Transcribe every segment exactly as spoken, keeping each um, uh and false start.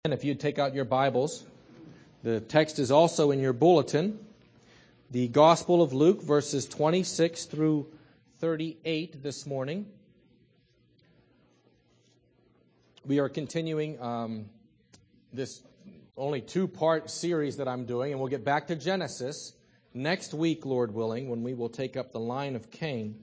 And if you take out your Bibles, the text is also in your bulletin. The Gospel of Luke, verses twenty-six through thirty-eight this morning. We are continuing um, this only two-part series that I'm doing, and we'll get back to Genesis next week, Lord willing, when we will take up the line of Cain.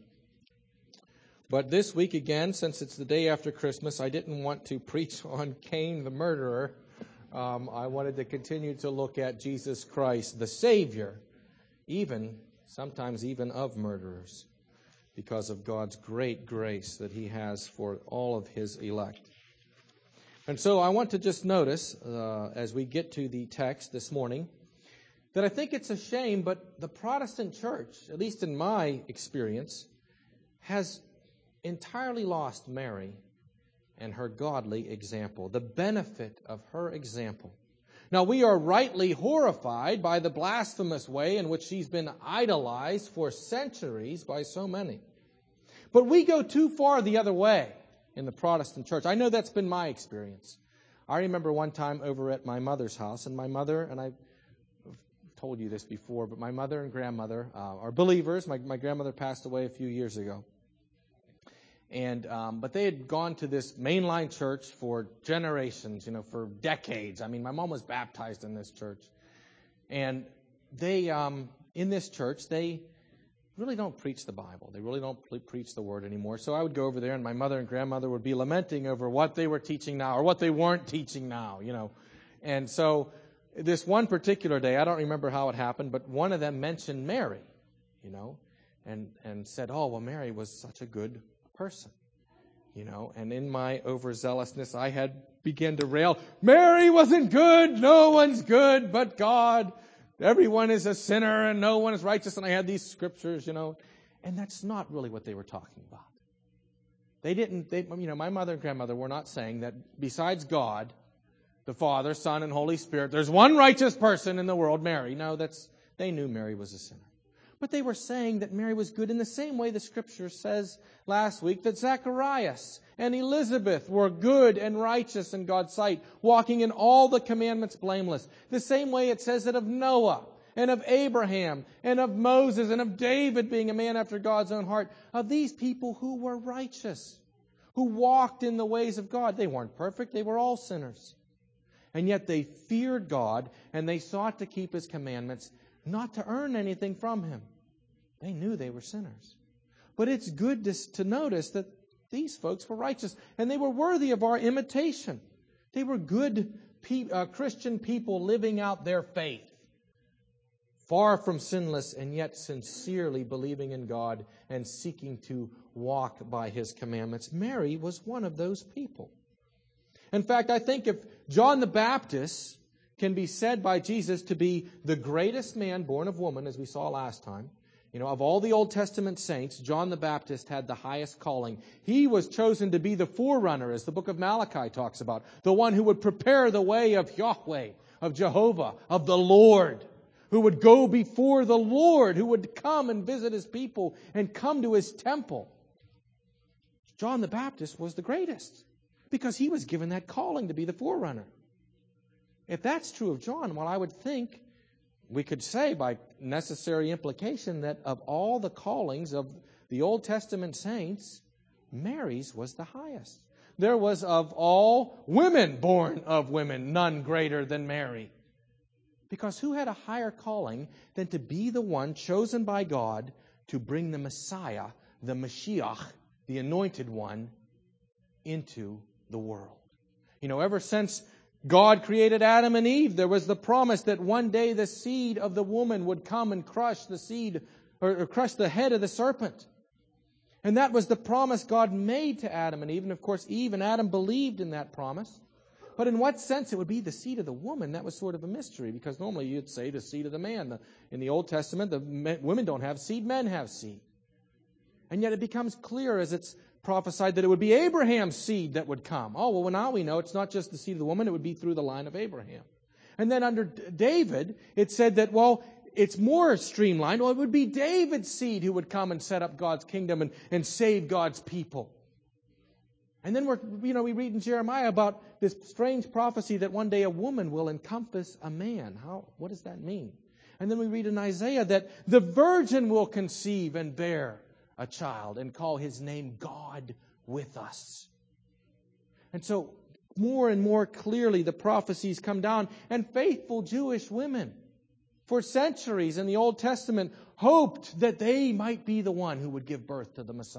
But this week, again, since it's the day after Christmas, I didn't want to preach on Cain the murderer. Um, I wanted to continue to look at Jesus Christ, the Savior, even, sometimes even of murderers, because of God's great grace that He has for all of His elect. And so I want to just notice, uh, as we get to the text this morning, that I think it's a shame, but the Protestant church, at least in my experience, has entirely lost Mary and her godly example, the benefit of her example. Now, we are rightly horrified by the blasphemous way in which she's been idolized for centuries by so many. But we go too far the other way in the Protestant church. I know that's been my experience. I remember one time over at my mother's house, and my mother, and I've told you this before, but my mother and grandmother uh, are believers. My, my grandmother passed away a few years ago. And um, but they had gone to this mainline church for generations, you know, for decades. I mean, my mom was baptized in this church. And they, um, in this church, they really don't preach the Bible. They really don't pre- preach the Word anymore. So I would go over there, and my mother and grandmother would be lamenting over what they were teaching now or what they weren't teaching now, you know. And so this one particular day, I don't remember how it happened, but one of them mentioned Mary, you know, and, and said, oh, well, Mary was such a good person, you know, and in my overzealousness, I had begun to rail, Mary wasn't good, no one's good but God, everyone is a sinner and no one is righteous, and I had these scriptures, you know, and that's not really what they were talking about. They didn't, they, you know, my mother and grandmother were not saying that besides God, the Father, Son, and Holy Spirit, there's one righteous person in the world, Mary. No, that's, they knew Mary was a sinner. But they were saying that Mary was good in the same way the Scripture says last week that Zacharias and Elizabeth were good and righteous in God's sight, walking in all the commandments blameless. The same way it says it of Noah and of Abraham and of Moses and of David being a man after God's own heart, of these people who were righteous, who walked in the ways of God. They weren't perfect. They were all sinners. And yet they feared God and they sought to keep His commandments, not to earn anything from Him. They knew they were sinners. But it's good to, to notice that these folks were righteous and they were worthy of our imitation. They were good pe- uh, Christian people living out their faith, far from sinless and yet sincerely believing in God and seeking to walk by His commandments. Mary was one of those people. In fact, I think if John the Baptist can be said by Jesus to be the greatest man born of woman, as we saw last time, you know, of all the Old Testament saints, John the Baptist had the highest calling. He was chosen to be the forerunner, as the book of Malachi talks about, the one who would prepare the way of Yahweh, of Jehovah, of the Lord, who would go before the Lord, who would come and visit His people and come to His temple. John the Baptist was the greatest because he was given that calling to be the forerunner. If that's true of John, well, I would think we could say by necessary implication that of all the callings of the Old Testament saints, Mary's was the highest. There was of all women born of women, none greater than Mary. Because who had a higher calling than to be the one chosen by God to bring the Messiah, the Mashiach, the Anointed One, into the world? You know, ever since God created Adam and Eve, there was the promise that one day the seed of the woman would come and crush the seed, or, or crush the head of the serpent. And that was the promise God made to Adam and Eve. And of course, Eve and Adam believed in that promise. But in what sense it would be the seed of the woman, that was sort of a mystery, because normally you'd say the seed of the man. In the Old Testament, the men, women don't have seed, men have seed. And yet it becomes clear as it's prophesied that it would be Abraham's seed that would come. Oh, well, now we know it's not just the seed of the woman, it would be through the line of Abraham. And then under David, it said that, well, it's more streamlined. Well, it would be David's seed who would come and set up God's kingdom and, and save God's people. And then we're, you know, we read in Jeremiah about this strange prophecy that one day a woman will encompass a man. How, what does that mean? And then we read in Isaiah that the virgin will conceive and bear a child and call his name God with us. And so more and more clearly the prophecies come down, and faithful Jewish women for centuries in the Old Testament hoped that they might be the one who would give birth to the Messiah.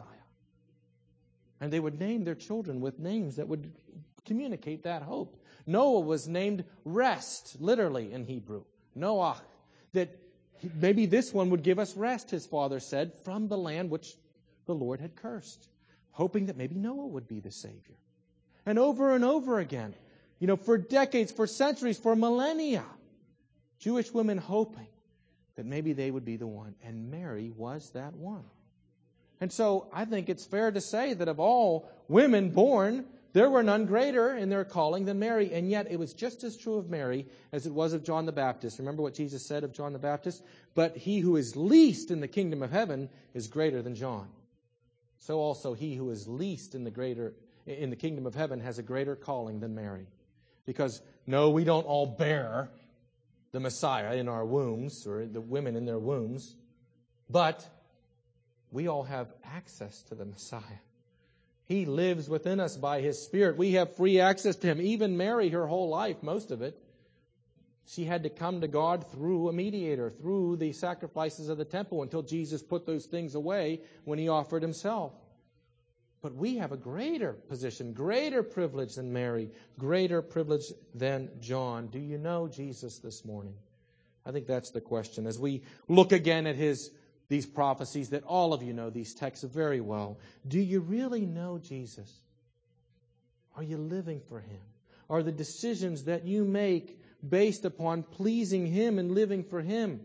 And they would name their children with names that would communicate that hope. Noah was named Rest, literally in Hebrew. Noah, that maybe this one would give us rest, his father said, from the land which the Lord had cursed, hoping that maybe Noah would be the Savior. And over and over again, you know, for decades, for centuries, for millennia, Jewish women hoping that maybe they would be the one. And Mary was that one. And so I think it's fair to say that of all women born, there were none greater in their calling than Mary. And yet it was just as true of Mary as it was of John the Baptist. Remember what Jesus said of John the Baptist? But he who is least in the kingdom of heaven is greater than John. So also he who is least in the greater in the kingdom of heaven has a greater calling than Mary. Because no, we don't all bear the Messiah in our wombs, or the women in their wombs, but we all have access to the Messiah. He lives within us by His Spirit. We have free access to Him. Even Mary, her whole life, most of it, she had to come to God through a mediator, through the sacrifices of the temple, until Jesus put those things away when He offered Himself. But we have a greater position, greater privilege than Mary, greater privilege than John. Do you know Jesus this morning? I think that's the question. As we look again at his these prophecies that all of you know these texts very well, do you really know Jesus? Are you living for Him? Are the decisions that you make based upon pleasing Him and living for Him?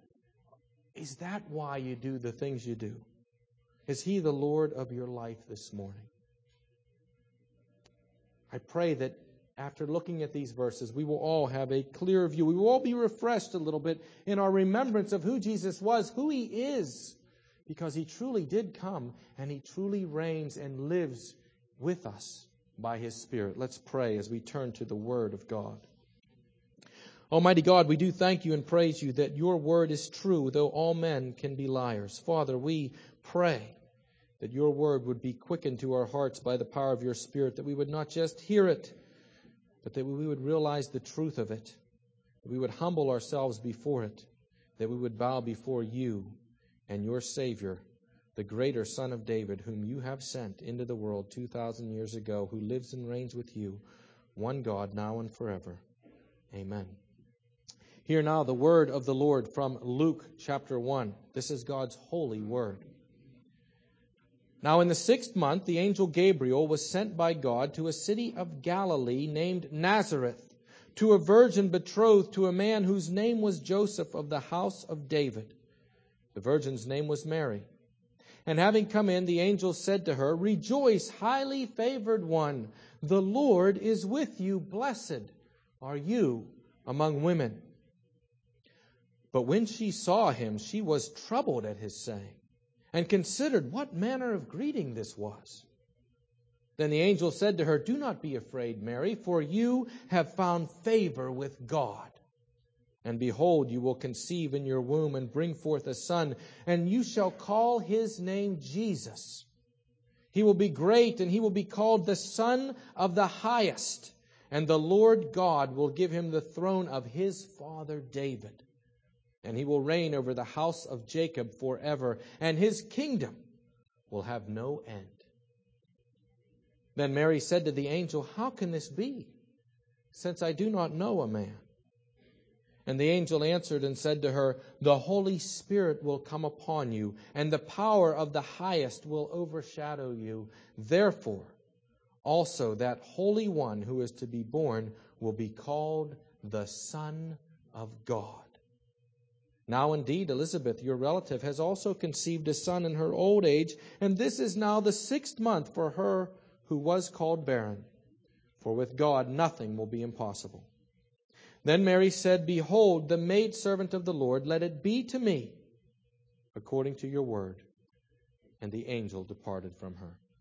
Is that why you do the things you do? Is He the Lord of your life this morning? I pray that after looking at these verses, we will all have a clear view. We will all be refreshed a little bit in our remembrance of who Jesus was, who He is, because He truly did come and He truly reigns and lives with us by His Spirit. Let's pray as we turn to the Word of God. Almighty God, we do thank You and praise You that Your Word is true, though all men can be liars. Father, we pray that Your Word would be quickened to our hearts by the power of Your Spirit, that we would not just hear it, but that we would realize the truth of it, that we would humble ourselves before it, that we would bow before You and Your Savior, the greater Son of David, whom You have sent into the world two thousand years ago, who lives and reigns with You, one God, now and forever. Amen. Hear now the word of the Lord from Luke chapter one. This is God's holy word. Now in the sixth month, the angel Gabriel was sent by God to a city of Galilee named Nazareth, to a virgin betrothed to a man whose name was Joseph of the house of David. The virgin's name was Mary. And having come in, the angel said to her, "Rejoice, highly favored one, the Lord is with you. Blessed are you among women." But when she saw him, she was troubled at his saying, and considered what manner of greeting this was. Then the angel said to her, "Do not be afraid, Mary, for you have found favor with God. And behold, you will conceive in your womb and bring forth a son, and you shall call his name Jesus. He will be great, and he will be called the Son of the Highest. And the Lord God will give him the throne of his father David. And he will reign over the house of Jacob forever, and his kingdom will have no end." Then Mary said to the angel, "How can this be, since I do not know a man?" And the angel answered and said to her, "The Holy Spirit will come upon you, and the power of the Highest will overshadow you. Therefore, also that Holy One who is to be born will be called the Son of God. Now indeed, Elizabeth, your relative, has also conceived a son in her old age, and this is now the sixth month for her who was called barren. For with God nothing will be impossible." Then Mary said, "Behold, the maidservant of the Lord, let it be to me according to your word." And the angel departed from her.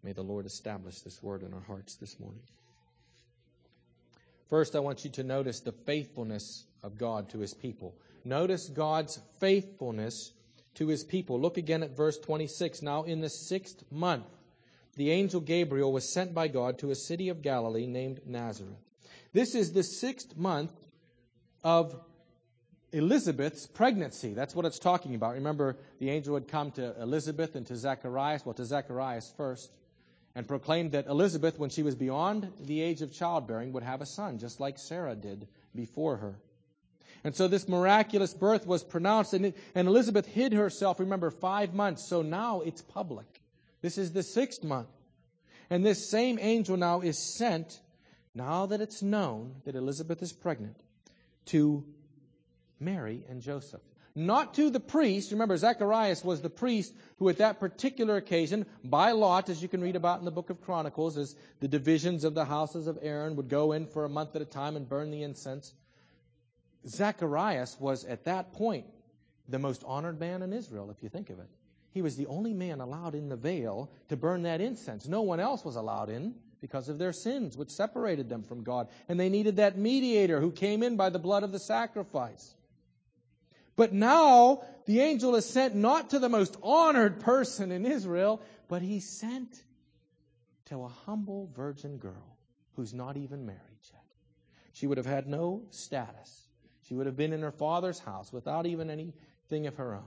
May the Lord establish this word in our hearts this morning. First, I want you to notice the faithfulness of God to His people. Notice God's faithfulness to His people. Look again at verse twenty-six. Now in the sixth month, the angel Gabriel was sent by God to a city of Galilee named Nazareth. This is the sixth month of Elizabeth's pregnancy. That's what it's talking about. Remember, the angel had come to Elizabeth and to Zacharias, well, to Zacharias first, and proclaimed that Elizabeth, when she was beyond the age of childbearing, would have a son, just like Sarah did before her. And so this miraculous birth was pronounced, and, it, and Elizabeth hid herself, remember, five months. So now it's public. This is the sixth month. And this same angel now is sent, now that it's known that Elizabeth is pregnant, to Mary and Joseph. Not to the priest. Remember, Zacharias was the priest who at that particular occasion, by lot, as you can read about in the book of Chronicles, as the divisions of the houses of Aaron would go in for a month at a time and burn the incense. Zacharias was at that point the most honored man in Israel, if you think of it. He was the only man allowed in the veil to burn that incense. No one else was allowed in because of their sins, which separated them from God. And they needed that mediator who came in by the blood of the sacrifice. But now the angel is sent not to the most honored person in Israel, but he's sent to a humble virgin girl who's not even married yet. She would have had no status. She would have been in her father's house without even anything of her own.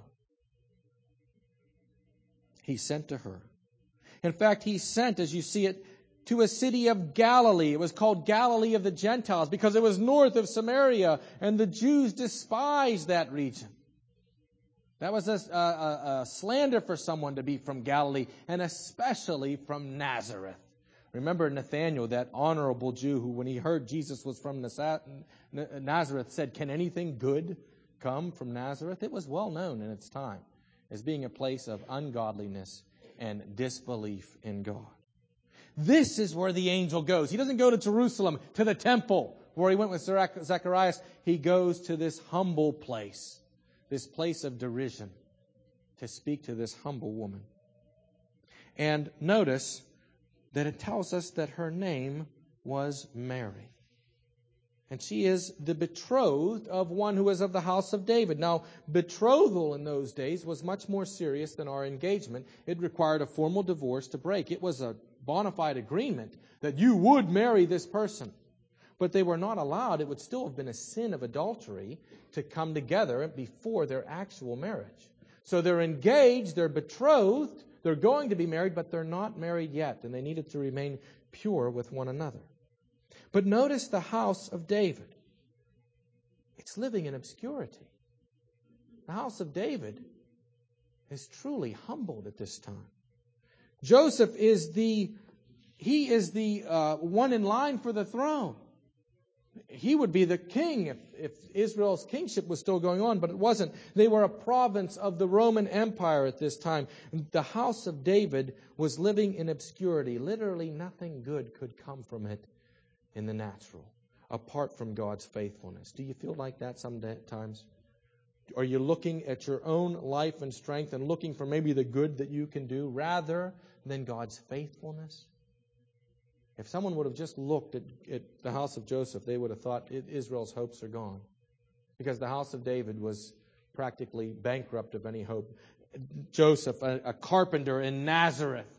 He's sent to her. In fact, he's sent, as you see it, to a city of Galilee. It was called Galilee of the Gentiles because it was north of Samaria, and the Jews despised that region. That was a, a, a slander for someone to be from Galilee, and especially from Nazareth. Remember Nathanael, that honorable Jew who, when he heard Jesus was from Nazareth, said, "Can anything good come from Nazareth?" It was well known in its time as being a place of ungodliness and disbelief in God. This is where the angel goes. He doesn't go to Jerusalem, to the temple, where he went with Zacharias. He goes to this humble place, this place of derision, to speak to this humble woman. And notice that it tells us that her name was Mary. And she is the betrothed of one who was of the house of David. Now, betrothal in those days was much more serious than our engagement. It required a formal divorce to break. It was a bona fide agreement that you would marry this person. But they were not allowed. It would still have been a sin of adultery to come together before their actual marriage. So they're engaged, they're betrothed, they're going to be married, but they're not married yet, and they needed to remain pure with one another. But notice the house of David. It's living in obscurity. The house of David is truly humbled at this time. Joseph is the, he is the uh, one in line for the throne. He would be the king if, if Israel's kingship was still going on, but it wasn't. They were a province of the Roman Empire at this time. The house of David was living in obscurity. Literally nothing good could come from it in the natural, apart from God's faithfulness. Do you feel like that sometimes? Are you looking at your own life and strength and looking for maybe the good that you can do rather than God's faithfulness? If someone would have just looked at, at the house of Joseph, they would have thought Israel's hopes are gone, because the house of David was practically bankrupt of any hope. Joseph, a, a carpenter in Nazareth.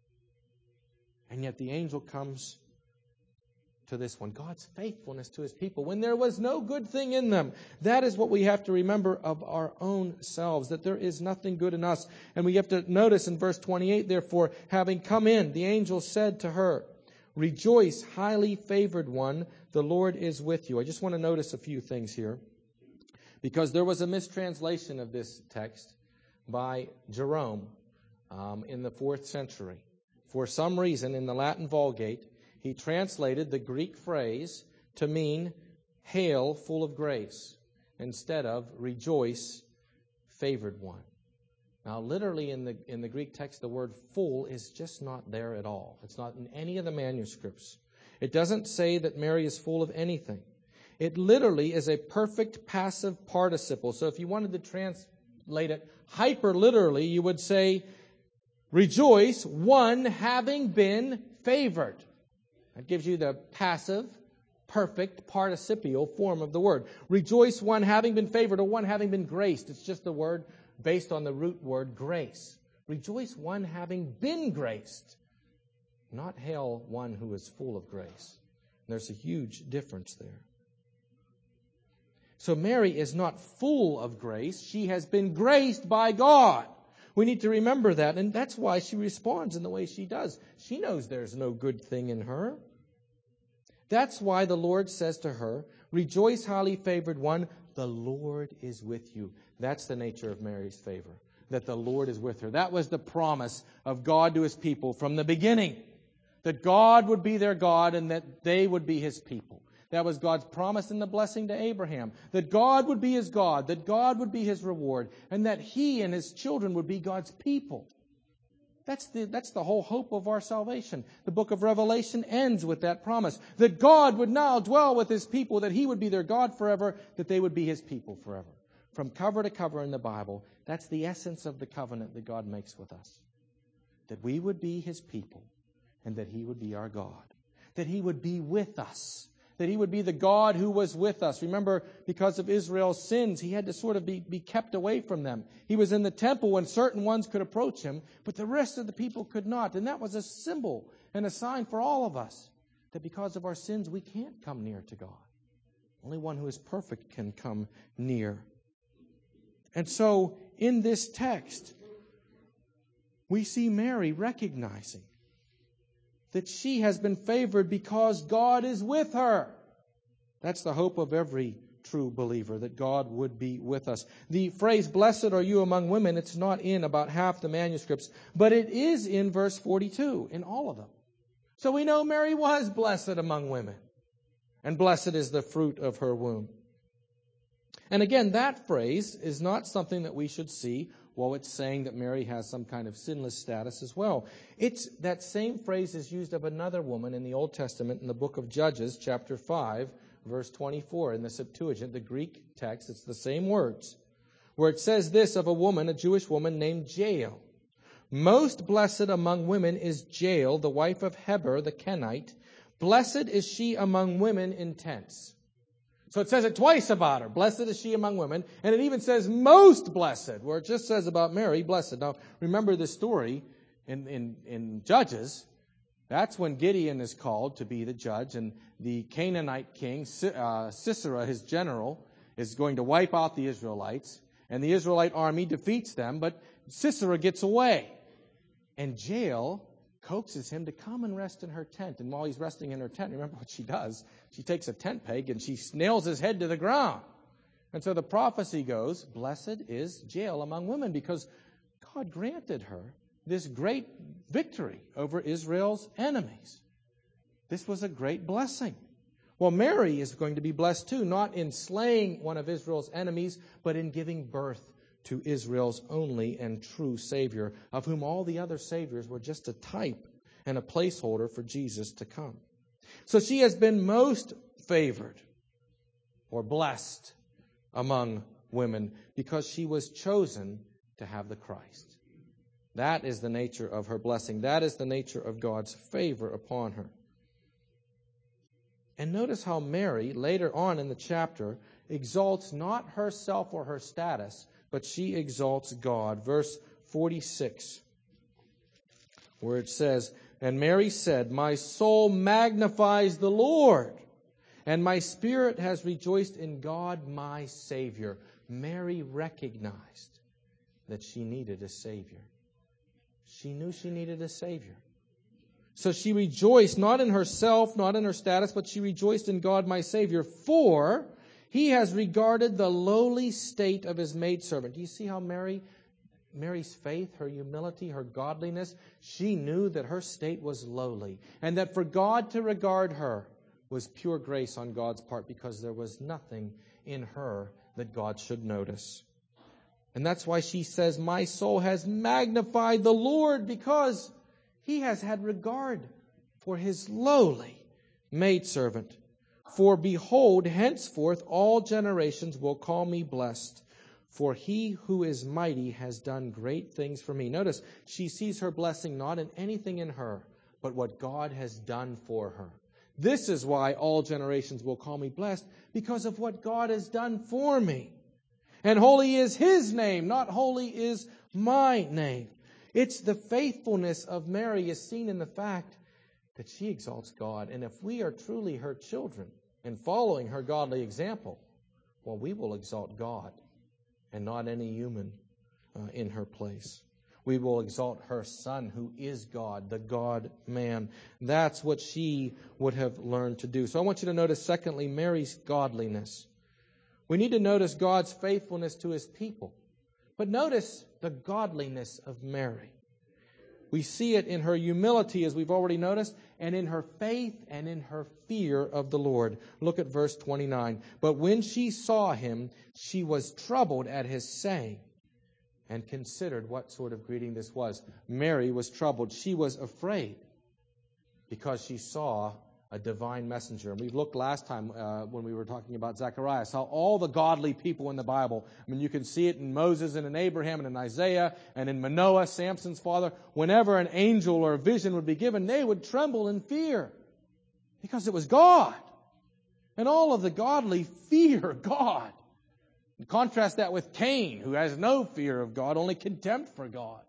And yet the angel comes to this one. God's faithfulness to His people when there was no good thing in them. That is what we have to remember of our own selves, that there is nothing good in us. And we have to notice in verse twenty-eight, therefore, having come in, the angel said to her, "Rejoice, highly favored one, the Lord is with you." I just want to notice a few things here, because there was a mistranslation of this text by Jerome um, in the fourth century. For some reason, in the Latin Vulgate, he translated the Greek phrase to mean "hail, full of grace," instead of "rejoice, favored one." Now, literally in the in the Greek text, the word "full" is just not there at all. It's not in any of the manuscripts. It doesn't say that Mary is full of anything. It literally is a perfect passive participle. So if you wanted to translate it hyper literally, you would say Rejoice, one having been favored. That gives you the passive, perfect, participial form of the word. Rejoice, one having been favored, or one having been graced. It's just a word based on the root word grace. Rejoice, one having been graced. Not hail one who is full of grace. There's a huge difference there. So Mary is not full of grace. She has been graced by God. We need to remember that, and that's why she responds in the way she does. She knows there's no good thing in her. That's why the Lord says to her, Rejoice, highly favored one, the Lord is with you. That's the nature of Mary's favor, that the Lord is with her. That was the promise of God to His people from the beginning, that God would be their God and that they would be His people. That was God's promise in the blessing to Abraham, that God would be his God, that God would be his reward, and that he and his children would be God's people. That's the, that's the whole hope of our salvation. The book of Revelation ends with that promise, that God would now dwell with his people, that he would be their God forever, that they would be his people forever. From cover to cover in the Bible, that's the essence of the covenant that God makes with us. That we would be his people, and that he would be our God. That he would be with us. That he would be the God who was with us. Remember, because of Israel's sins, he had to sort of be, be kept away from them. He was in the temple when certain ones could approach him, but the rest of the people could not. And that was a symbol and a sign for all of us, that because of our sins, we can't come near to God. Only one who is perfect can come near. And so, in this text, we see Mary recognizing that she has been favored because God is with her. That's the hope of every true believer, that God would be with us. The phrase, blessed are you among women, it's not in about half the manuscripts, but it is in verse forty-two, in all of them. So we know Mary was blessed among women, and blessed is the fruit of her womb. And again, that phrase is not something that we should see while it's saying that Mary has some kind of sinless status as well. It's that same phrase is used of another woman in the Old Testament in the book of Judges, chapter five, verse twenty-four. In the Septuagint, the Greek text, it's the same words, where it says this of a woman, a Jewish woman named Jael. Most blessed among women is Jael, the wife of Heber the Kenite. Blessed is she among women in tents. So it says it twice about her. Blessed is she among women. And it even says most blessed, where it just says about Mary, blessed. Now, remember the story in, in, in Judges. That's when Gideon is called to be the judge. And the Canaanite king, uh, Sisera, his general, is going to wipe out the Israelites. And the Israelite army defeats them. But Sisera gets away. And Jael coaxes him to come and rest in her tent. And while he's resting in her tent, remember what she does? She takes a tent peg and she nails his head to the ground. And so the prophecy goes, blessed is Jael among women, because God granted her this great victory over Israel's enemies. This was a great blessing. Well, Mary is going to be blessed too, not in slaying one of Israel's enemies, but in giving birth to Israel's only and true Savior, of whom all the other Saviors were just a type and a placeholder for Jesus to come. So she has been most favored or blessed among women because she was chosen to have the Christ. That is the nature of her blessing. That is the nature of God's favor upon her. And notice how Mary, later on in the chapter, exalts not herself or her status, but she exalts God. Verse forty-six, where it says, and Mary said, my soul magnifies the Lord, and my spirit has rejoiced in God my Savior. Mary recognized that she needed a Savior. She knew she needed a Savior. So she rejoiced not in herself, not in her status, but she rejoiced in God my Savior, for he has regarded the lowly state of his maidservant. Do you see how Mary, Mary's faith, her humility, her godliness, she knew that her state was lowly, and that for God to regard her was pure grace on God's part, because there was nothing in her that God should notice. And that's why she says, my soul has magnified the Lord, because he has had regard for his lowly maidservant. For behold, henceforth all generations will call me blessed. For he who is mighty has done great things for me. Notice, she sees her blessing not in anything in her, but what God has done for her. This is why all generations will call me blessed, because of what God has done for me. And holy is His name, not holy is my name. It's the faithfulness of Mary is seen in the fact that she exalts God. And if we are truly her children and following her godly example, well, we will exalt God and not any human uh, in her place. We will exalt her Son, who is God, the God-man. That's what she would have learned to do. So I want you to notice, secondly, Mary's godliness. We need to notice God's faithfulness to His people. But notice the godliness of Mary. We see it in her humility, as we've already noticed, and in her faith and in her fear of the Lord. Look at verse twenty-nine. But when she saw him, she was troubled at his saying, and considered what sort of greeting this was. Mary was troubled. She was afraid because she saw a divine messenger. And we looked last time uh, when we were talking about Zacharias, how all the godly people in the Bible, I mean, you can see it in Moses and in Abraham and in Isaiah and in Manoah, Samson's father. Whenever an angel or a vision would be given, they would tremble in fear because it was God. And all of the godly fear God. And contrast that with Cain, who has no fear of God, only contempt for God.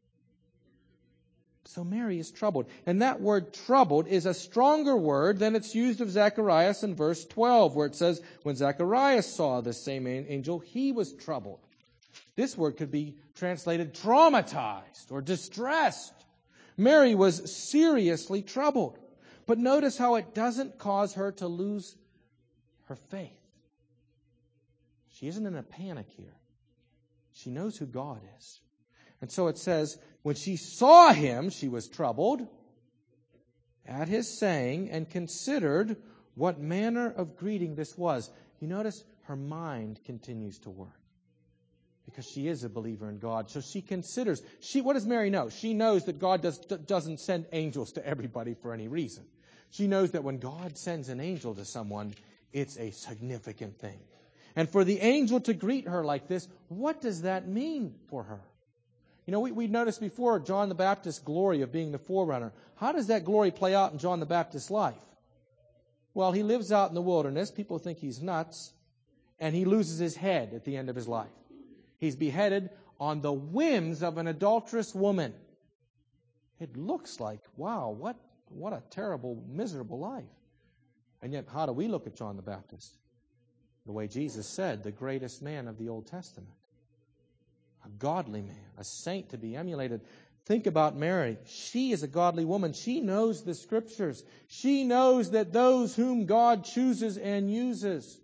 So Mary is troubled. And that word troubled is a stronger word than it's used of Zacharias in verse twelve, where it says, when Zacharias saw this same angel, he was troubled. This word could be translated traumatized or distressed. Mary was seriously troubled. But notice how it doesn't cause her to lose her faith. She isn't in a panic here. She knows who God is. And so it says, when she saw him, she was troubled at his saying and considered what manner of greeting this was. You notice her mind continues to work because she is a believer in God. So she considers, she, what does Mary know? She knows that God does, doesn't send angels to everybody for any reason. She knows that when God sends an angel to someone, it's a significant thing. And for the angel to greet her like this, what does that mean for her? You know, we, we noticed before John the Baptist's glory of being the forerunner. How does that glory play out in John the Baptist's life? Well, he lives out in the wilderness. People think he's nuts. And he loses his head at the end of his life. He's beheaded on the whims of an adulterous woman. It looks like, wow, what, what a terrible, miserable life. And yet, how do we look at John the Baptist? The way Jesus said, the greatest man of the Old Testament. A godly man, a saint to be emulated. Think about Mary. She is a godly woman. She knows the Scriptures. She knows that those whom God chooses and uses,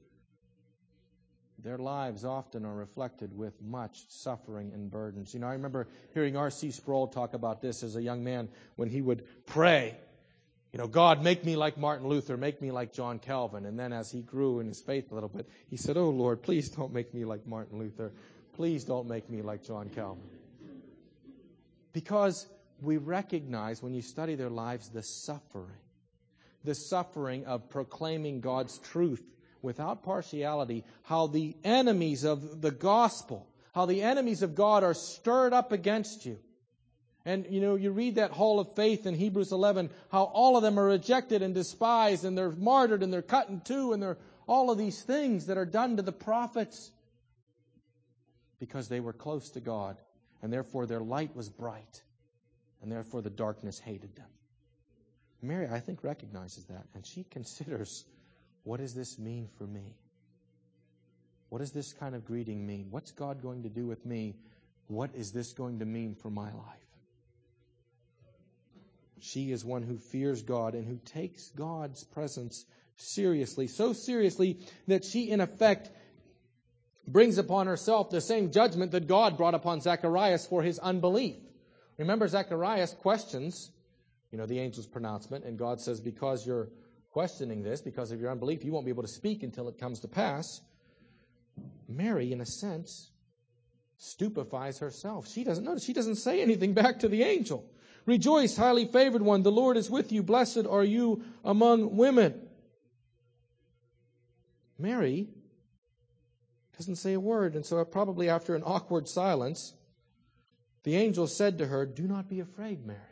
their lives often are reflected with much suffering and burdens. You know, I remember hearing R C Sproul talk about this as a young man when he would pray. You know, God, make me like Martin Luther, make me like John Calvin. And then as he grew in his faith a little bit, he said, oh, Lord, please don't make me like Martin Luther. Please don't make me like John Calvin. Because we recognize when you study their lives the suffering. The suffering of proclaiming God's truth without partiality. How the enemies of the gospel, how the enemies of God are stirred up against you. And, you know, you read that hall of faith in Hebrews eleven, how all of them are rejected and despised, and they're martyred, and they're cut in two, and they're all of these things that are done to the prophets. Because they were close to God, and therefore their light was bright, and therefore the darkness hated them. Mary, I think, recognizes that, and she considers, what does this mean for me? What does this kind of greeting mean? What's God going to do with me? What is this going to mean for my life? She is one who fears God and who takes God's presence seriously, so seriously that she, in effect, brings upon herself the same judgment that God brought upon Zacharias for his unbelief. Remember, Zacharias questions, you know, the angel's pronouncement, and God says, because you're questioning this, because of your unbelief, you won't be able to speak until it comes to pass. Mary, in a sense, stupefies herself. She doesn't notice. She doesn't say anything back to the angel. Rejoice, highly favored one, the Lord is with you. Blessed are you among women. Mary Doesn't say a word. And so probably after an awkward silence, the angel said to her, "Do not be afraid, Mary."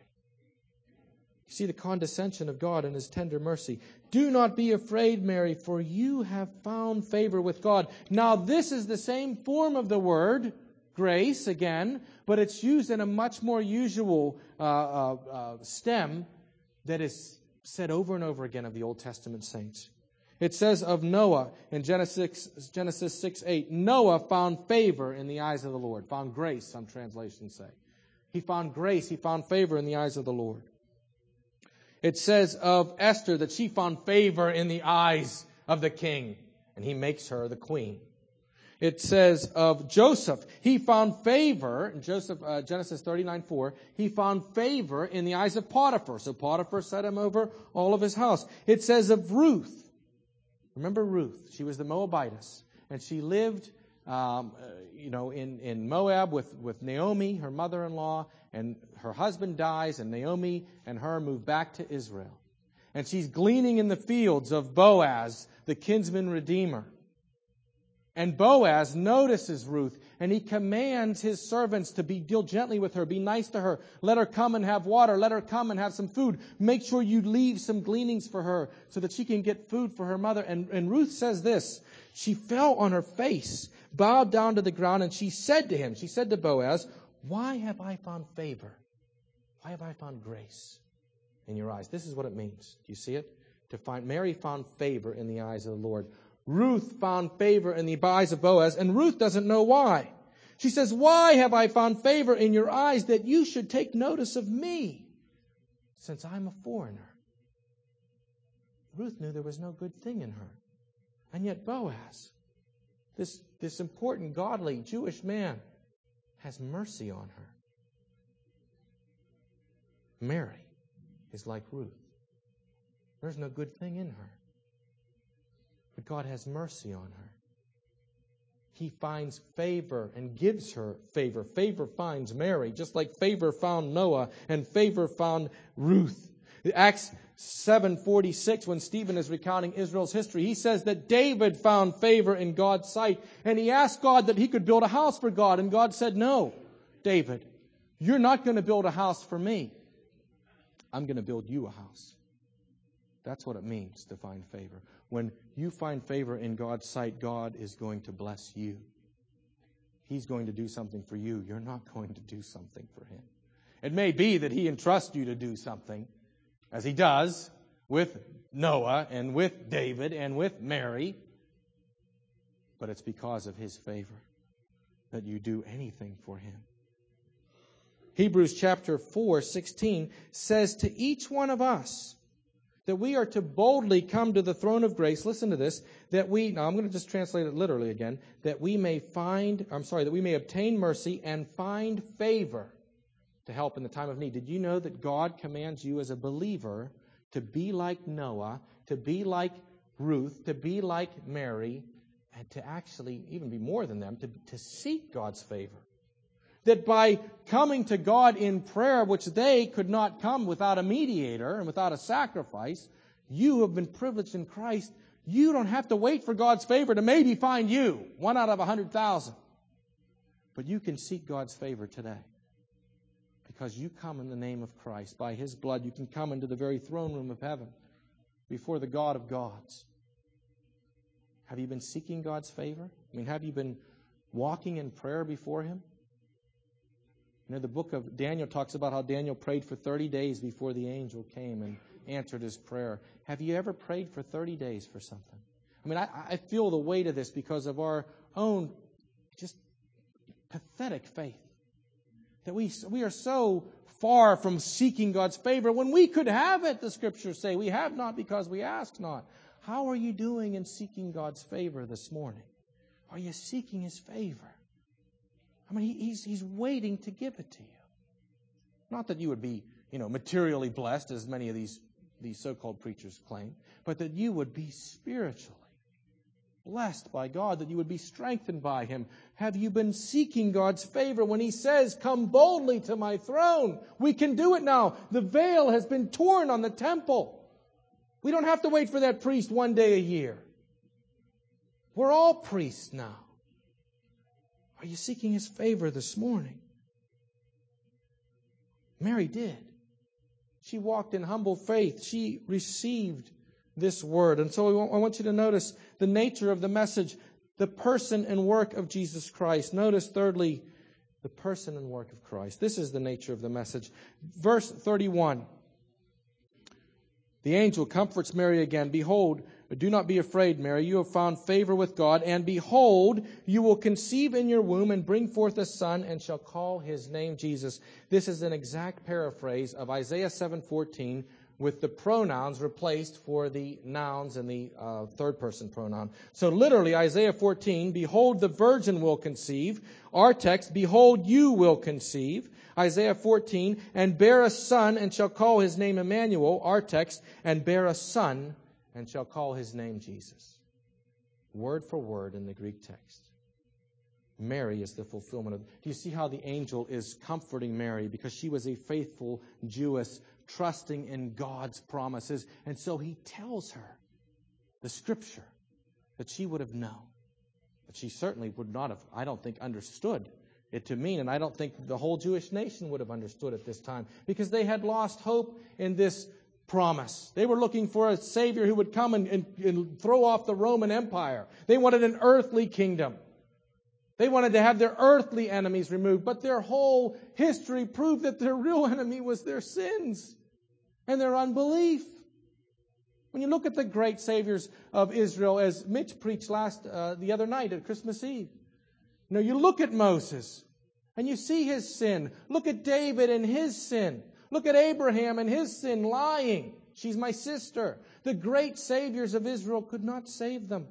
You see the condescension of God and His tender mercy. "Do not be afraid, Mary, for you have found favor with God." Now this is the same form of the word, grace, again, but it's used in a much more usual uh, uh, uh, stem that is said over and over again of the Old Testament saints. It says of Noah in Genesis, Genesis six eight, Noah found favor in the eyes of the Lord. Found grace, some translations say. He found grace, he found favor in the eyes of the Lord. It says of Esther that she found favor in the eyes of the king, and he makes her the queen. It says of Joseph, he found favor, in Joseph, uh, Genesis thirty-nine four, he found favor in the eyes of Potiphar. So Potiphar set him over all of his house. It says of Ruth, remember Ruth, she was the Moabitess, and she lived um, uh, you know, in, in Moab with, with Naomi, her mother-in-law, and her husband dies, and Naomi and her move back to Israel. And she's gleaning in the fields of Boaz, the kinsman redeemer. And Boaz notices Ruth, and he commands his servants to be deal gently with her, be nice to her. Let her come and have water. Let her come and have some food. Make sure you leave some gleanings for her so that she can get food for her mother. And, and Ruth says this, she fell on her face, bowed down to the ground, and she said to him, she said to Boaz, "Why have I found favor? Why have I found grace in your eyes?" This is what it means. Do you see it? To find Mary found favor in the eyes of the Lord. Ruth found favor in the eyes of Boaz, and Ruth doesn't know why. She says, "Why have I found favor in your eyes that you should take notice of me, since I'm a foreigner?" Ruth knew there was no good thing in her. And yet Boaz, this, this important, godly Jewish man, has mercy on her. Mary is like Ruth. There's no good thing in her. But God has mercy on her. He finds favor and gives her favor. Favor finds Mary, just like favor found Noah and favor found Ruth. Acts seven forty-six, when Stephen is recounting Israel's history, he says that David found favor in God's sight. And he asked God that he could build a house for God. And God said, "No, David, you're not going to build a house for me. I'm going to build you a house." That's what it means to find favor. When you find favor in God's sight, God is going to bless you. He's going to do something for you. You're not going to do something for Him. It may be that He entrusts you to do something, as He does with Noah and with David and with Mary, but it's because of His favor that you do anything for Him. Hebrews chapter four, sixteen says to each one of us that we are to boldly come to the throne of grace. Listen to this, that we, now I'm going to just translate it literally again, that we may find, I'm sorry, that we may obtain mercy and find favor to help in the time of need. Did you know that God commands you as a believer to be like Noah, to be like Ruth, to be like Mary, and to actually even be more than them, to, to seek God's favor? That by coming to God in prayer, which they could not come without a mediator and without a sacrifice, you have been privileged in Christ. You don't have to wait for God's favor to maybe find you, one out of a hundred thousand. But you can seek God's favor today. Because you come in the name of Christ. By His blood, you can come into the very throne room of heaven before the God of gods. Have you been seeking God's favor? I mean, have you been walking in prayer before Him? You know, the book of Daniel talks about how Daniel prayed for thirty days before the angel came and answered his prayer. Have you ever prayed for thirty days for something? I mean, I, I feel the weight of this because of our own just pathetic faith. That we, we are so far from seeking God's favor when we could have it, the Scriptures say. We have not because we ask not. How are you doing in seeking God's favor this morning? Are you seeking His favor? I mean, he's, he's waiting to give it to you. Not that you would be, you know, materially blessed, as many of these, these so-called preachers claim, but that you would be spiritually blessed by God, that you would be strengthened by Him. Have you been seeking God's favor when He says, "Come boldly to my throne"? We can do it now. The veil has been torn on the temple. We don't have to wait for that priest one day a year. We're all priests now. Are you seeking His favor this morning? Mary did. She walked in humble faith. She received this word. And so I want you to notice the nature of the message, the person and work of Jesus Christ. Notice, thirdly, the person and work of Christ. This is the nature of the message. Verse thirty-one. The angel comforts Mary again. Behold, do not be afraid, Mary. You have found favor with God. And behold, you will conceive in your womb and bring forth a son and shall call his name Jesus. This is an exact paraphrase of Isaiah seven fourteen with the pronouns replaced for the nouns and the uh, third person pronoun. So literally Isaiah fourteen, behold, the virgin will conceive. Our text, behold, you will conceive. Isaiah fourteen, and bear a son and shall call his name Emmanuel. Our text, and bear a son and shall call his name Jesus. Word for word in the Greek text. Mary is the fulfillment of... Do you see how the angel is comforting Mary? Because she was a faithful Jewess, trusting in God's promises. And so he tells her the Scripture that she would have known. But she certainly would not have, I don't think, understood it to mean. And I don't think the whole Jewish nation would have understood at this time. Because they had lost hope in this promise. They were looking for a Savior who would come and, and, and throw off the Roman Empire. They wanted an earthly kingdom. They wanted to have their earthly enemies removed. But their whole history proved that their real enemy was their sins and their unbelief. When you look at the great saviors of Israel, as Mitch preached last uh, the other night at Christmas Eve, you know, you look at Moses and you see his sin. Look at David and his sin. Look at Abraham and his sin, lying. She's my sister. The great saviors of Israel could not save them.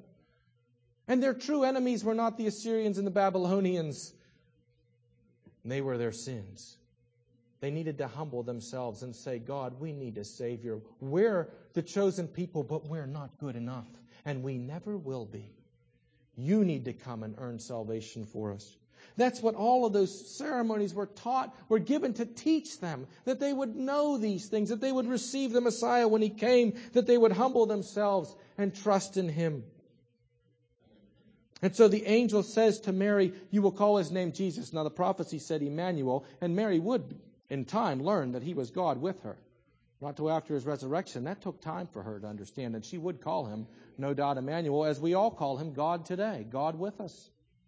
And their true enemies were not the Assyrians and the Babylonians. They were their sins. They needed to humble themselves and say, God, we need a Savior. We're the chosen people, but we're not good enough. And we never will be. You need to come and earn salvation for us. That's what all of those ceremonies were taught, were given to teach them, that they would know these things, that they would receive the Messiah when He came, that they would humble themselves and trust in Him. And so the angel says to Mary, you will call His name Jesus. Now the prophecy said Emmanuel, and Mary would in time learn that He was God with her. Not till after His resurrection. That took time for her to understand, and she would call Him, no doubt, Emmanuel, as we all call Him, God today, God with us.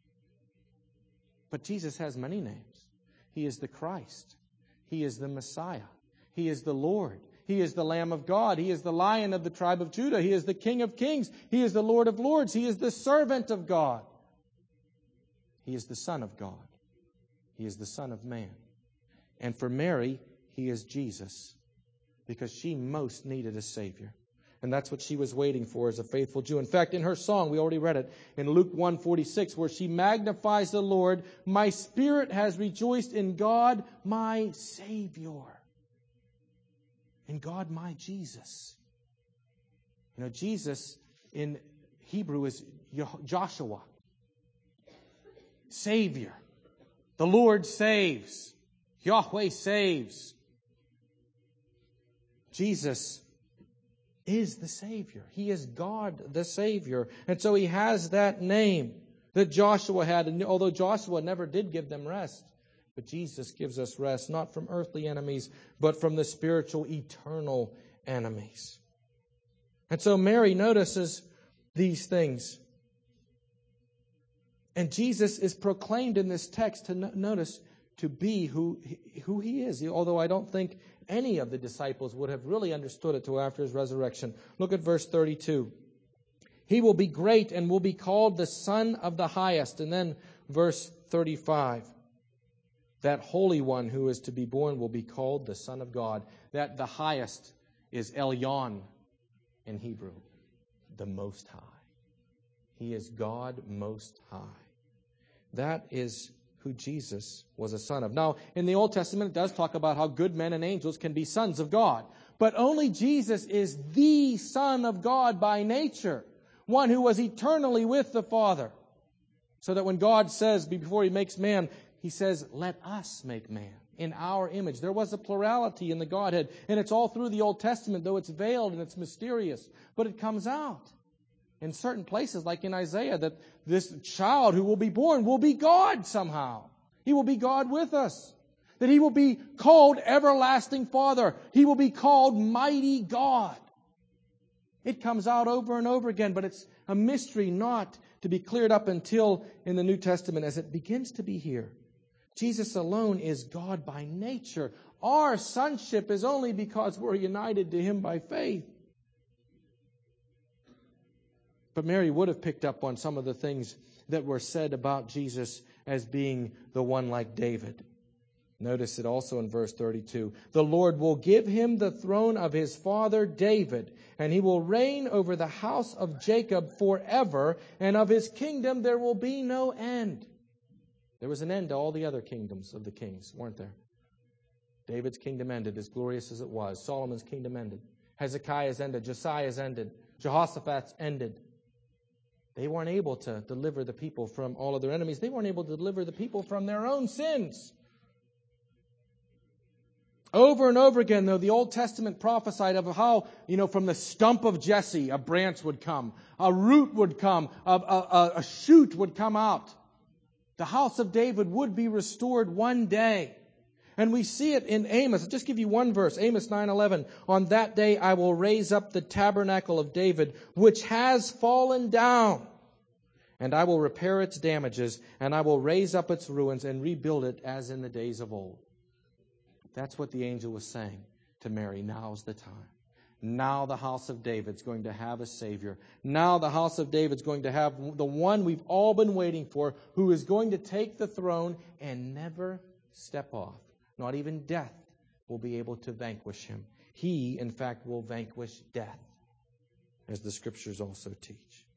But Jesus has many names. He is the Christ. He is the Messiah. He is the Lord. He is the Lamb of God. He is the Lion of the tribe of Judah. He is the King of kings. He is the Lord of lords. He is the servant of God. He is the Son of God. He is the Son of man. And for Mary, He is Jesus, because she most needed a Savior. And that's what she was waiting for as a faithful Jew. In fact, in her song, we already read it, in Luke one forty-six, where she magnifies the Lord, my spirit has rejoiced in God, my Savior. In God, my Jesus. You know, Jesus in Hebrew is Joshua. Savior. The Lord saves. Yahweh saves. Jesus is the Savior. He is God the Savior. And so He has that name that Joshua had. And although Joshua never did give them rest, but Jesus gives us rest, not from earthly enemies, but from the spiritual, eternal enemies. And so Mary notices these things. And Jesus is proclaimed in this text to notice to be who, who He is. Although I don't think any of the disciples would have really understood it till after His resurrection. Look at verse thirty-two. He will be great and will be called the Son of the Highest. And then verse thirty-five. That Holy One who is to be born will be called the Son of God. That the highest is Elyon in Hebrew, the Most High. He is God Most High. That is who Jesus was a son of. Now, in the Old Testament, it does talk about how good men and angels can be sons of God. But only Jesus is the Son of God by nature, one who was eternally with the Father. So that when God says, before He makes man, He says, let us make man in our image. There was a plurality in the Godhead, and it's all through the Old Testament, though it's veiled and it's mysterious. But it comes out in certain places, like in Isaiah, that this child who will be born will be God somehow. He will be God with us. That He will be called Everlasting Father. He will be called Mighty God. It comes out over and over again, but it's a mystery not to be cleared up until in the New Testament as it begins to be here. Jesus alone is God by nature. Our sonship is only because we're united to Him by faith. But Mary would have picked up on some of the things that were said about Jesus as being the one like David. Notice it also in verse thirty-two. The Lord will give him the throne of his father David, and he will reign over the house of Jacob forever, and of his kingdom there will be no end. There was an end to all the other kingdoms of the kings, weren't there? David's kingdom ended, as glorious as it was. Solomon's kingdom ended. Hezekiah's ended. Josiah's ended. Jehoshaphat's ended. They weren't able to deliver the people from all of their enemies. They weren't able to deliver the people from their own sins. Over and over again, though, the Old Testament prophesied of how, you know, from the stump of Jesse, a branch would come, a root would come, a, a, a shoot would come out. The house of David would be restored one day. And we see it in Amos. I'll just give you one verse, Amos nine eleven. On that day I will raise up the tabernacle of David, which has fallen down. And I will repair its damages, and I will raise up its ruins and rebuild it as in the days of old. That's what the angel was saying to Mary. Now's the time. Now the house of David's going to have a Savior. Now the house of David's going to have the one we've all been waiting for, who is going to take the throne and never step off. Not even death will be able to vanquish him. He, in fact, will vanquish death, as the Scriptures also teach.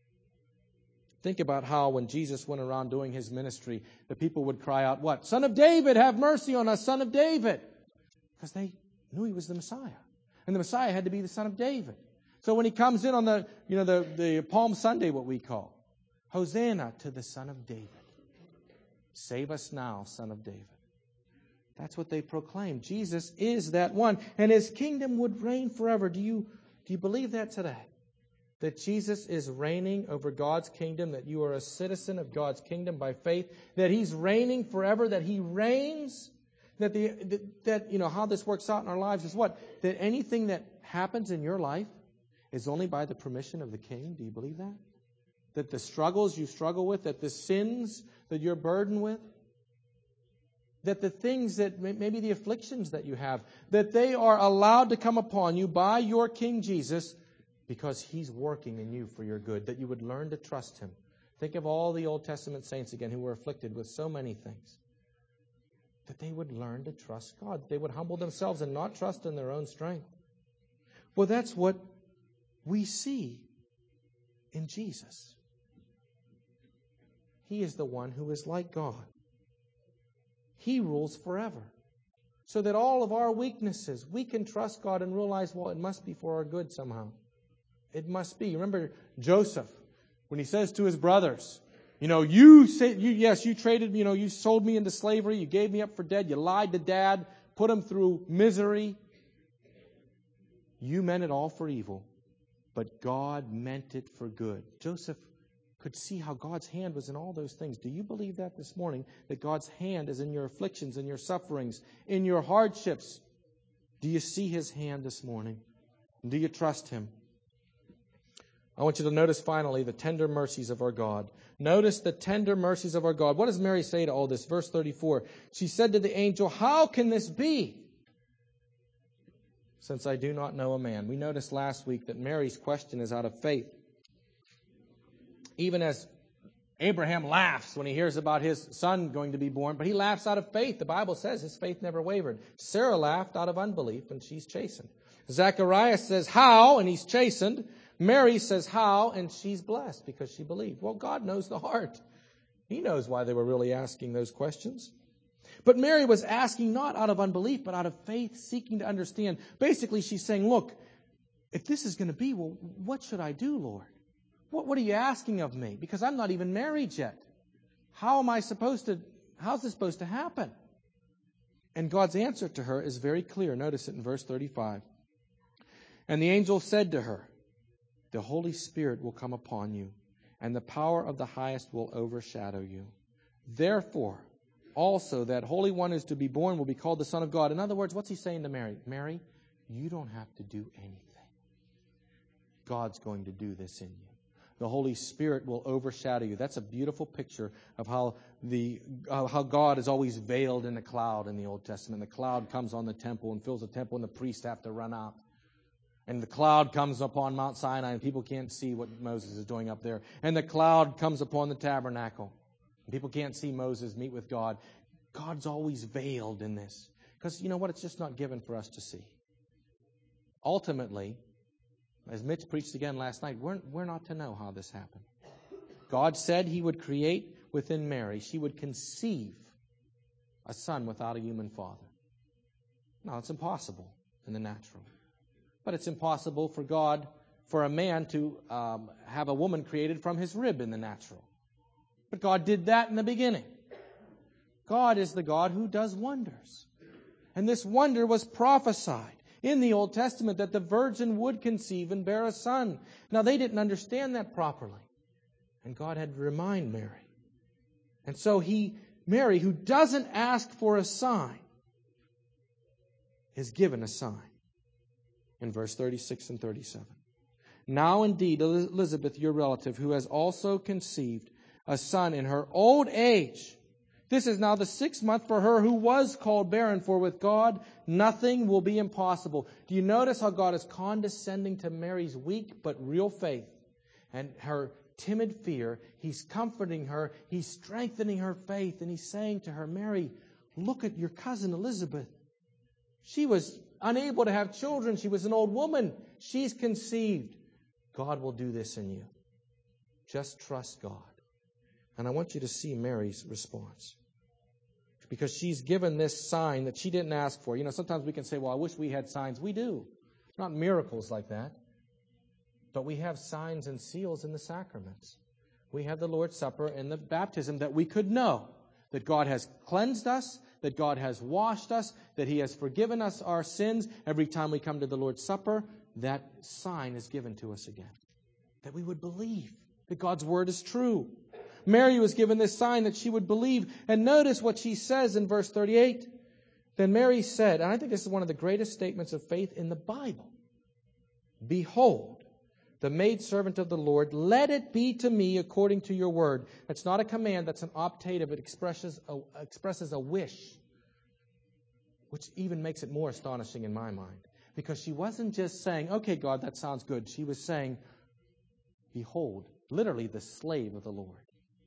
Think about how when Jesus went around doing His ministry, the people would cry out, what? Son of David, have mercy on us, Son of David. Because they knew He was the Messiah. And the Messiah had to be the Son of David. So when He comes in on the, you know, the, the Palm Sunday, what we call, Hosanna to the Son of David. Save us now, Son of David. That's what they proclaim. Jesus is that one. And His kingdom would reign forever. Do you, do you believe that today? That Jesus is reigning over God's kingdom, that you are a citizen of God's kingdom by faith, that He's reigning forever, that He reigns, that the that, that you know how this works out in our lives is what? That anything that happens in your life is only by the permission of the King. Do you believe that? That the struggles you struggle with, that the sins that you're burdened with, that the things that, maybe the afflictions that you have, that they are allowed to come upon you by your King Jesus, because He's working in you for your good, that you would learn to trust Him. Think of all the Old Testament saints again who were afflicted with so many things. That they would learn to trust God. They would humble themselves and not trust in their own strength. Well, that's what we see in Jesus. He is the one who is like God. He rules forever. So that all of our weaknesses, we can trust God and realize, well, it must be for our good somehow. It must be. Remember Joseph, when he says to his brothers, you know, you say, you, yes, you traded, you know, you sold me into slavery, you gave me up for dead, you lied to Dad, put him through misery. You meant it all for evil, but God meant it for good. Joseph could see how God's hand was in all those things. Do you believe that this morning, that God's hand is in your afflictions, in your sufferings, in your hardships? Do you see His hand this morning? Do you trust Him? I want you to notice finally the tender mercies of our God. Notice the tender mercies of our God. What does Mary say to all this? Verse thirty-four. She said to the angel, how can this be, since I do not know a man? We noticed last week that Mary's question is out of faith. Even as Abraham laughs when he hears about his son going to be born, but he laughs out of faith. The Bible says his faith never wavered. Sarah laughed out of unbelief, and she's chastened. Zacharias says, how? And he's chastened. Mary says, how? And she's blessed because she believed. Well, God knows the heart. He knows why they were really asking those questions. But Mary was asking not out of unbelief, but out of faith, seeking to understand. Basically, she's saying, look, if this is going to be, well, what should I do, Lord? What, what are you asking of me? Because I'm not even married yet. How am I supposed to, how's this supposed to happen? And God's answer to her is very clear. Notice it in verse thirty-five. And the angel said to her, The Holy Spirit will come upon you, and the power of the Highest will overshadow you. Therefore, also that Holy One who is to be born will be called the Son of God. In other words, what's he saying to Mary? Mary, you don't have to do anything. God's going to do this in you. The Holy Spirit will overshadow you. That's a beautiful picture of how the uh, how God is always veiled in a cloud in the Old Testament. The cloud comes on the temple and fills the temple, and the priests have to run out. And the cloud comes upon Mount Sinai, and people can't see what Moses is doing up there. And the cloud comes upon the tabernacle. And people can't see Moses meet with God. God's always veiled in this. Because you know what? It's just not given for us to see. Ultimately, as Mitch preached again last night, we're, we're not to know how this happened. God said He would create within Mary. She would conceive a son without a human father. Now, it's impossible in the natural. But it's impossible for God, for a man to um, have a woman created from his rib in the natural. But God did that in the beginning. God is the God who does wonders. And this wonder was prophesied in the Old Testament, that the virgin would conceive and bear a son. Now, they didn't understand that properly. And God had to remind Mary. And so he, Mary, who doesn't ask for a sign, is given a sign. In verse thirty-six and thirty-seven. Now indeed, Elizabeth, your relative, who has also conceived a son in her old age, this is now the sixth month for her who was called barren, for with God nothing will be impossible. Do you notice how God is condescending to Mary's weak but real faith and her timid fear? He's comforting her. He's strengthening her faith. And He's saying to her, Mary, look at your cousin Elizabeth. She was unable to have children. She was an old woman. She's conceived. God will do this in you. Just trust God. And I want you to see Mary's response. Because she's given this sign that she didn't ask for. You know, sometimes we can say, well, I wish we had signs. We do. Not miracles like that. But we have signs and seals in the sacraments. We have the Lord's Supper and the baptism that we could know that God has cleansed us, that God has washed us, that He has forgiven us our sins. Every time we come to the Lord's Supper, that sign is given to us again. That we would believe that God's Word is true. Mary was given this sign that she would believe. And notice what she says in verse thirty-eight. Then Mary said, and I think this is one of the greatest statements of faith in the Bible, Behold, the maidservant of the Lord, let it be to me according to your word. That's not a command, that's an optative. It expresses a, expresses a wish, which even makes it more astonishing in my mind. Because she wasn't just saying, okay, God, that sounds good. She was saying, behold, literally the slave of the Lord.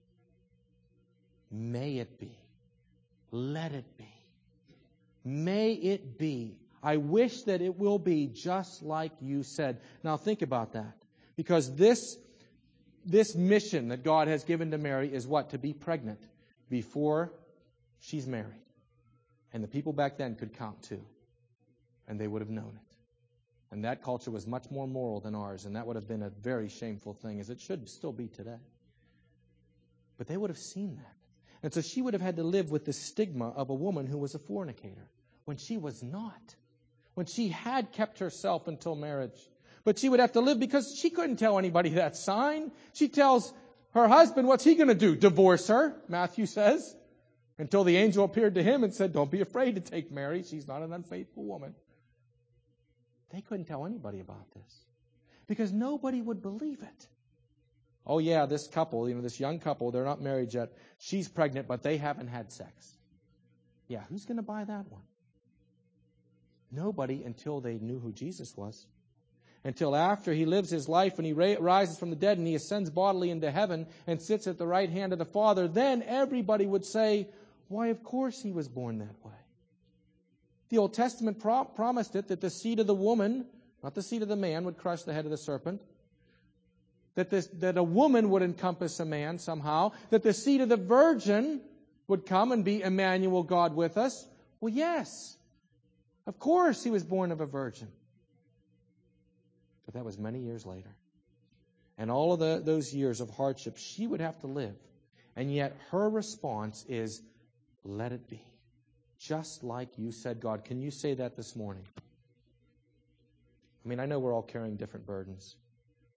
May it be. Let it be. May it be. I wish that it will be just like you said. Now think about that. Because this, this mission that God has given to Mary is what? To be pregnant before she's married. And the people back then could count too. And they would have known it. And that culture was much more moral than ours. And that would have been a very shameful thing, as it should still be today. But they would have seen that. And so she would have had to live with the stigma of a woman who was a fornicator when she was not. When she had kept herself until marriage. But she would have to live because she couldn't tell anybody that sign. She tells her husband, what's he going to do? Divorce her, Matthew says. Until the angel appeared to him and said, don't be afraid to take Mary. She's not an unfaithful woman. They couldn't tell anybody about this. Because nobody would believe it. Oh yeah, this couple, you know, this young couple, they're not married yet. She's pregnant, but they haven't had sex. Yeah, who's going to buy that one? Nobody until they knew who Jesus was. Until after He lives His life and He ra- rises from the dead and He ascends bodily into heaven and sits at the right hand of the Father, then everybody would say, why, of course He was born that way. The Old Testament pro- promised it, that the seed of the woman, not the seed of the man, would crush the head of the serpent. That, this, that a woman would encompass a man somehow. That the seed of the virgin would come and be Emmanuel, God with us. Well, yes. Of course He was born of a virgin. But that was many years later. And all of the, those years of hardship she would have to live. And yet her response is, let it be. Just like you said, God. Can you say that this morning? I mean, I know we're all carrying different burdens.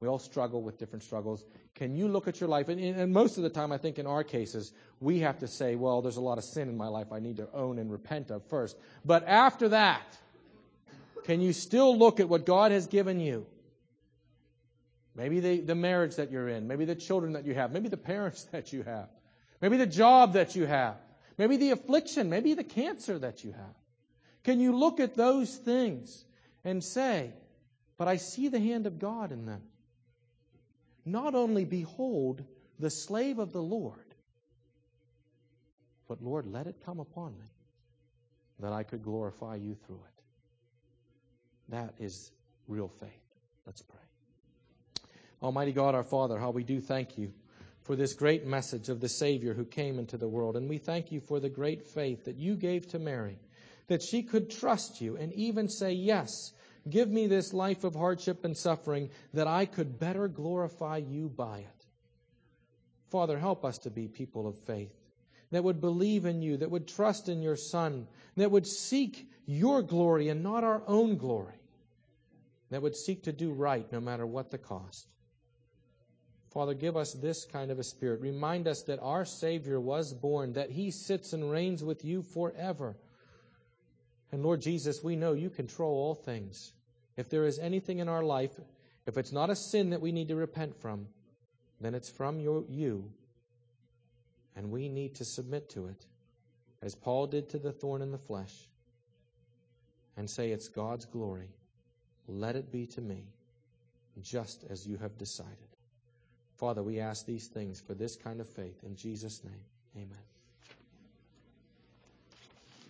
We all struggle with different struggles. Can you look at your life? And, and most of the time, I think in our cases, we have to say, well, there's a lot of sin in my life I need to own and repent of first. But after that, can you still look at what God has given you? Maybe the, the marriage that you're in. Maybe the children that you have. Maybe the parents that you have. Maybe the job that you have. Maybe the affliction. Maybe the cancer that you have. Can you look at those things and say, but I see the hand of God in them. Not only behold the slave of the Lord, but Lord, let it come upon me that I could glorify you through it. That is real faith. Let's pray. Almighty God, our Father, how we do thank you for this great message of the Savior who came into the world. And we thank you for the great faith that you gave to Mary, that she could trust you and even say, yes, give me this life of hardship and suffering that I could better glorify you by it. Father, help us to be people of faith that would believe in you, that would trust in your Son, that would seek your glory and not our own glory, that would seek to do right no matter what the cost. Father, give us this kind of a spirit. Remind us that our Savior was born, that He sits and reigns with you forever. And Lord Jesus, we know you control all things. If there is anything in our life, if it's not a sin that we need to repent from, then it's from your, you. And we need to submit to it, as Paul did to the thorn in the flesh, and say, it's God's glory. Let it be to me, just as you have decided. Father, we ask these things for this kind of faith. In Jesus' name, amen.